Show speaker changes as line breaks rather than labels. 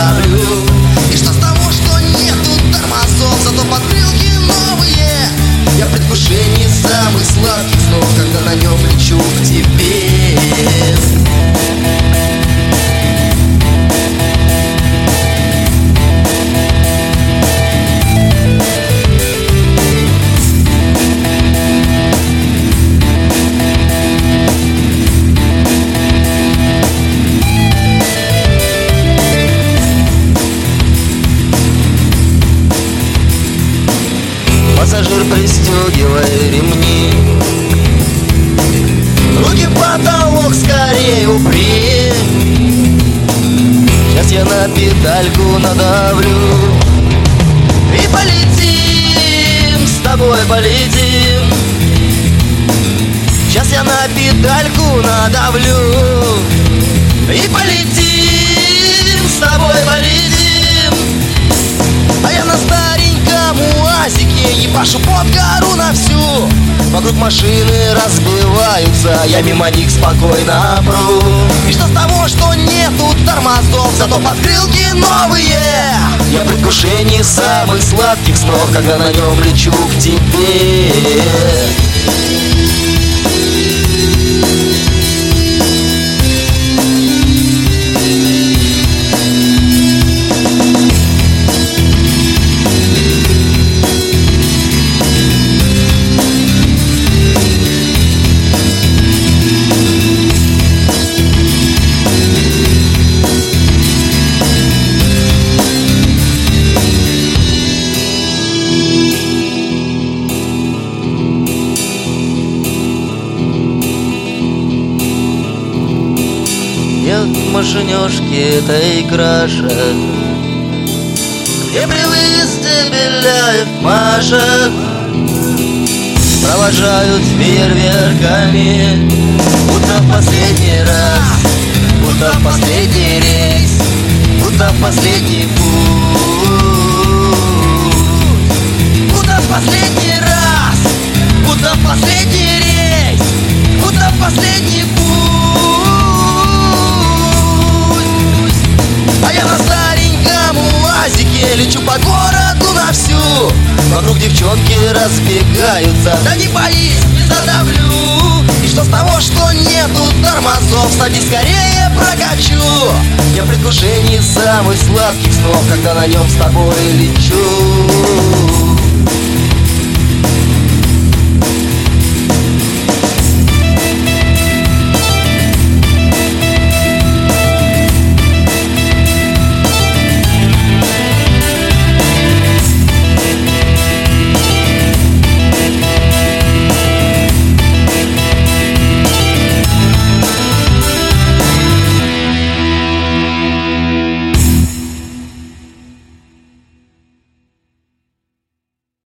надавлю. И что с того, что нету тормозов, зато подгрылки новые. Я в предвкушении самых сладких снов, когда на нем лечу к тебе. Пассажир, пристегивай ремни, руки в потолок скорее упри. Сейчас я на педальку надавлю и полетим, с тобой полетим. Сейчас я на педальку надавлю и полетим, с тобой полетим. А я на стареньком УАЗике ебашу под гору на всю. Вокруг машины разбиваются, я мимо них спокойно пру. И что с того, что нету тормозов, зато подгрылки новые. Я в предвкушении самых сладких снов, когда на нем лечу к тебе.
Нет машинёшки этой краше,
где при выезде Беляев машет,
провожают фейерверками,
будто в последний раз, будто в последний рейс, будто в последний путь, будто в последний раз, будто в последний рейс, будто в последний путь. А я на стареньком УАЗике лечу по городу на всю. Вокруг девчонки разбегаются, да не боись, не задавлю. И что с того, что нету тормозов, садись скорее прокачу. Я в предвкушении самых сладких снов, когда на нем с тобой лечу.